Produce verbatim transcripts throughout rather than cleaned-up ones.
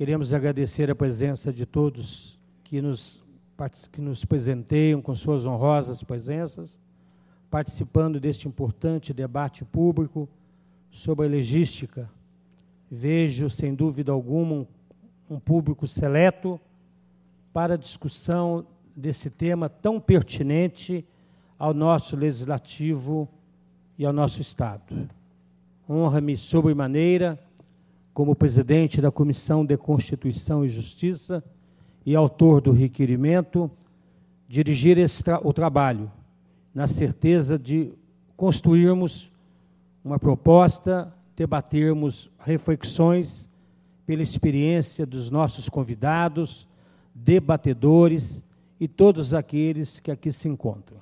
Queremos agradecer a presença de todos que nos, que nos presenteiam com suas honrosas presenças, participando deste importante debate público sobre a legística. Vejo, sem dúvida alguma, um, um público seleto para a discussão desse tema tão pertinente ao nosso Legislativo e ao nosso Estado. Honra-me sobremaneira, como presidente da Comissão de Constituição e Justiça e autor do requerimento, dirigir esse tra- o trabalho, na certeza de construirmos uma proposta, debatermos reflexões pela experiência dos nossos convidados, debatedores e todos aqueles que aqui se encontram.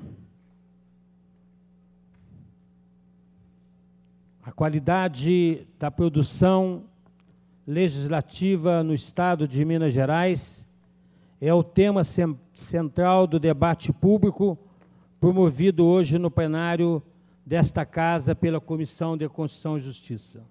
A qualidade da produção legislativa no Estado de Minas Gerais é o tema sem, central do debate público promovido hoje no plenário desta Casa pela Comissão de Constituição e Justiça.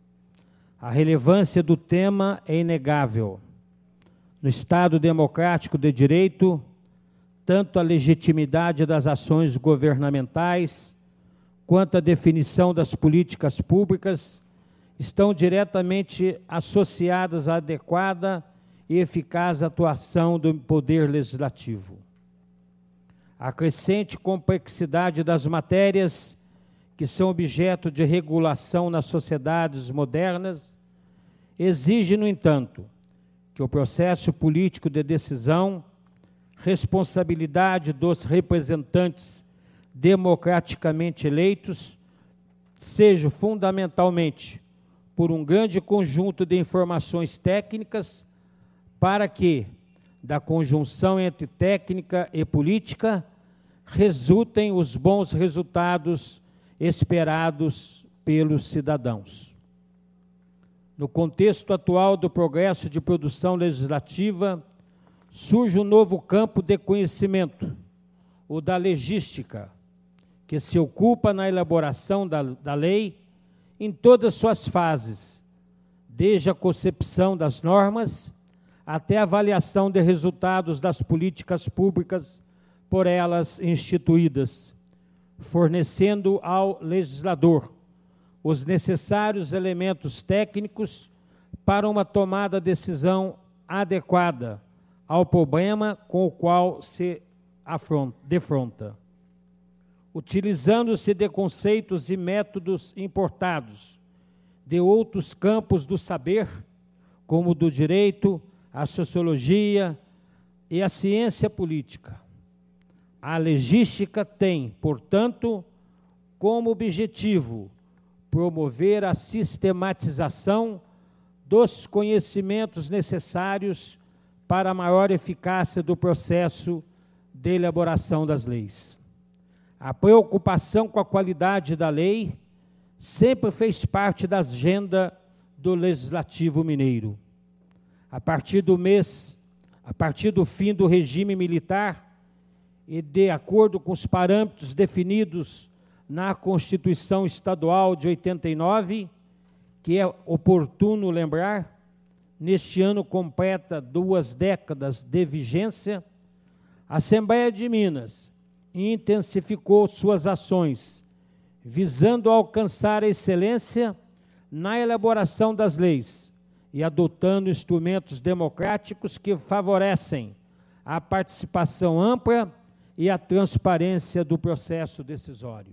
A relevância do tema é inegável. No Estado democrático de direito, tanto a legitimidade das ações governamentais quanto a definição das políticas públicas estão diretamente associadas à adequada e eficaz atuação do Poder Legislativo. A crescente complexidade das matérias que são objeto de regulação nas sociedades modernas exige, no entanto, que o processo político de decisão, responsabilidade dos representantes democraticamente eleitos, seja fundamentalmente por um grande conjunto de informações técnicas para que, da conjunção entre técnica e política, resultem os bons resultados esperados pelos cidadãos. No contexto atual do progresso de produção legislativa, surge um novo campo de conhecimento, o da legística, que se ocupa na elaboração da, da lei em todas suas fases, desde a concepção das normas até a avaliação de resultados das políticas públicas por elas instituídas, fornecendo ao legislador os necessários elementos técnicos para uma tomada de decisão adequada ao problema com o qual se afronta, defronta. Utilizando-se de conceitos e métodos importados de outros campos do saber, como do direito, a sociologia e a ciência política. A legística tem, portanto, como objetivo promover a sistematização dos conhecimentos necessários para a maior eficácia do processo de elaboração das leis. A preocupação com a qualidade da lei sempre fez parte da agenda do Legislativo Mineiro. A partir do mês, a partir do fim do regime militar e de acordo com os parâmetros definidos na Constituição Estadual de oitenta e nove, que é oportuno lembrar, neste ano completa duas décadas de vigência, a Assembleia de Minas intensificou suas ações, visando alcançar a excelência na elaboração das leis e adotando instrumentos democráticos que favorecem a participação ampla e a transparência do processo decisório.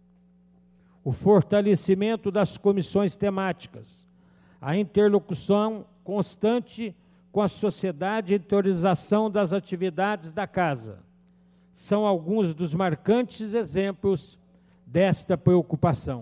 O fortalecimento das comissões temáticas, a interlocução constante com a sociedade e a autorização das atividades da Casa são alguns dos marcantes exemplos desta preocupação.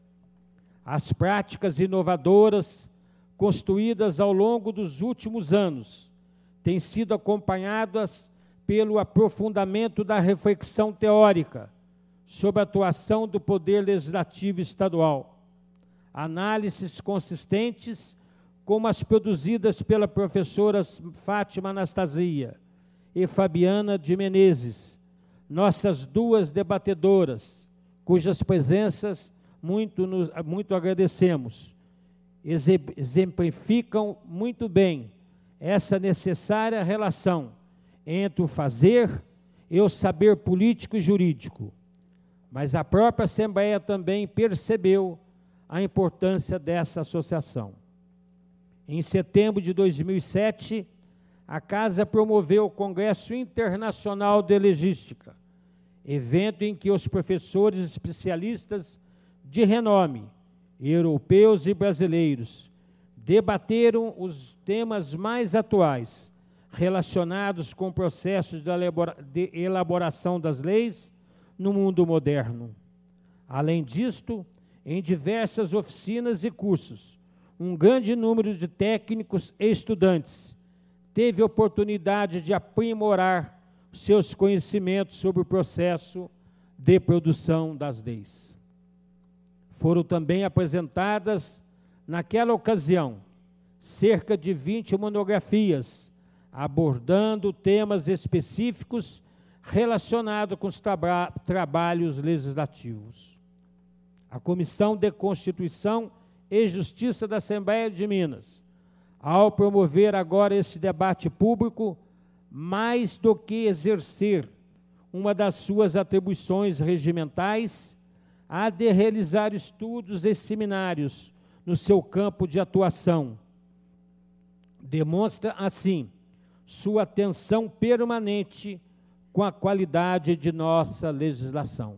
As práticas inovadoras construídas ao longo dos últimos anos têm sido acompanhadas pelo aprofundamento da reflexão teórica sobre a atuação do Poder Legislativo Estadual, análises consistentes como as produzidas pela professora Fátima Anastasia e Fabiana de Menezes, nossas duas debatedoras, cujas presenças muito, nos, muito agradecemos, exemplificam muito bem essa necessária relação entre o fazer e o saber político e jurídico. Mas a própria Assembleia também percebeu a importância dessa associação. Em setembro de dois mil e sete, a Casa promoveu o Congresso Internacional de Legística, evento em que os professores especialistas de renome, europeus e brasileiros, debateram os temas mais atuais relacionados com o processo de elaboração das leis no mundo moderno. Além disto, em diversas oficinas e cursos, um grande número de técnicos e estudantes teve oportunidade de aprimorar seus conhecimentos sobre o processo de produção das leis. Foram também apresentadas, naquela ocasião, cerca de vinte monografias, abordando temas específicos relacionados com os traba- trabalhos legislativos. A Comissão de Constituição e Justiça da Assembleia de Minas, ao promover agora esse debate público, mais do que exercer uma das suas atribuições regimentais, há de realizar estudos e seminários no seu campo de atuação. Demonstra, assim, sua atenção permanente com a qualidade de nossa legislação.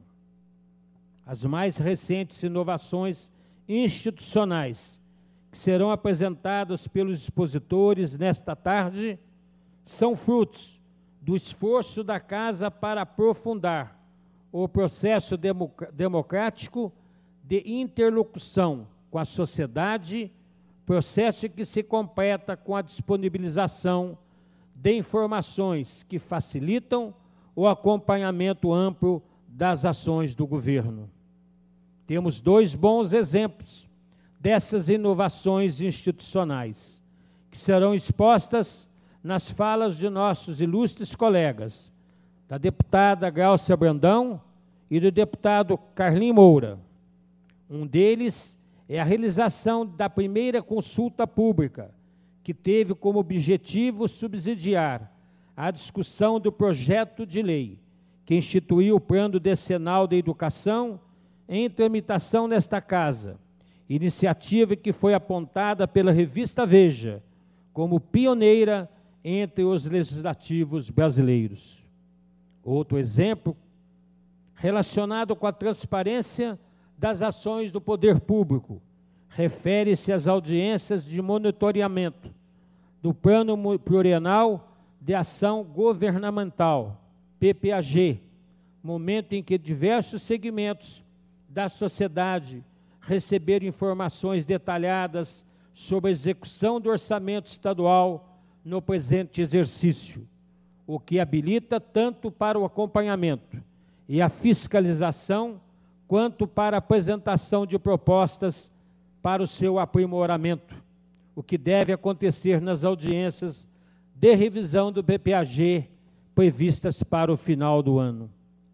As mais recentes inovações institucionais que serão apresentadas pelos expositores nesta tarde são frutos do esforço da Casa para aprofundar o processo democrático de interlocução com a sociedade, processo que se completa com a disponibilização de informações que facilitam o acompanhamento amplo das ações do governo. Temos dois bons exemplos dessas inovações institucionais, que serão expostas nas falas de nossos ilustres colegas, da deputada Gláucia Brandão e do deputado Carlinho Moura. Um deles é a realização da primeira consulta pública, que teve como objetivo subsidiar a discussão do projeto de lei que instituiu o Plano Decenal de Educação em tramitação nesta Casa, iniciativa que foi apontada pela revista Veja como pioneira entre os legislativos brasileiros. Outro exemplo, relacionado com a transparência das ações do poder público, refere-se às audiências de monitoramento do Plano Plurianual de Ação Governamental, P P A G, momento em que diversos segmentos da sociedade receberam informações detalhadas sobre a execução do orçamento estadual no presente exercício, o que habilita tanto para o acompanhamento e a fiscalização, quanto para a apresentação de propostas para o seu aprimoramento, o que deve acontecer nas audiências de revisão do P P A G previstas para o final do ano.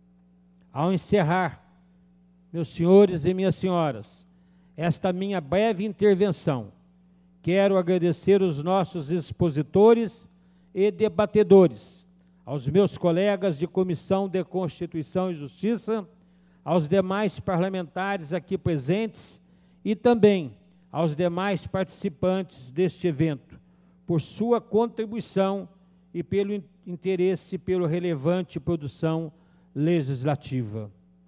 Ao encerrar, meus senhores e minhas senhoras, esta minha breve intervenção, quero agradecer os nossos expositores e debatedores, aos meus colegas de Comissão de Constituição e Justiça, aos demais parlamentares aqui presentes e também aos demais participantes deste evento, por sua contribuição e pelo interesse pela relevante produção legislativa.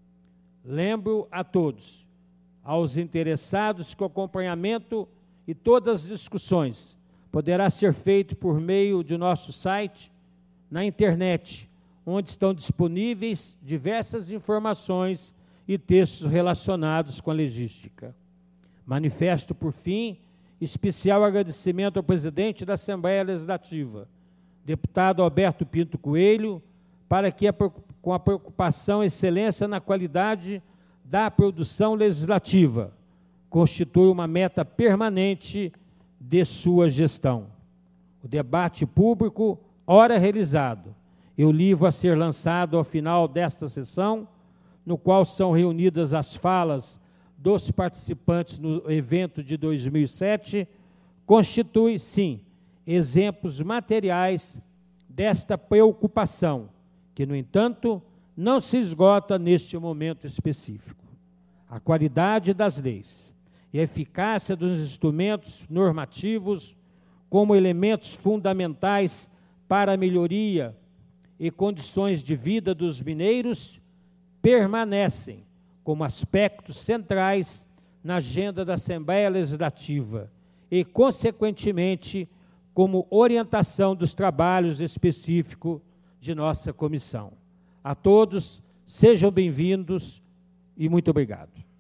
Lembro a todos, aos interessados, que o acompanhamento e todas as discussões poderá ser feito por meio de nosso site, na internet, onde estão disponíveis diversas informações e textos relacionados com a legística. Manifesto, por fim, especial agradecimento ao presidente da Assembleia Legislativa, deputado Alberto Pinto Coelho, para que, com a preocupação e excelência na qualidade da produção legislativa, constitui uma meta permanente de sua gestão. O debate público, ora realizado, e o livro a ser lançado ao final desta sessão, no qual são reunidas as falas dos participantes no evento de dois mil e sete constitui, sim, exemplos materiais desta preocupação, que, no entanto, não se esgota neste momento específico. A qualidade das leis e a eficácia dos instrumentos normativos como elementos fundamentais para a melhoria e condições de vida dos mineiros permanecem como aspectos centrais na agenda da Assembleia Legislativa e, consequentemente, como orientação dos trabalhos específicos de nossa comissão. A todos, sejam bem-vindos e muito obrigado.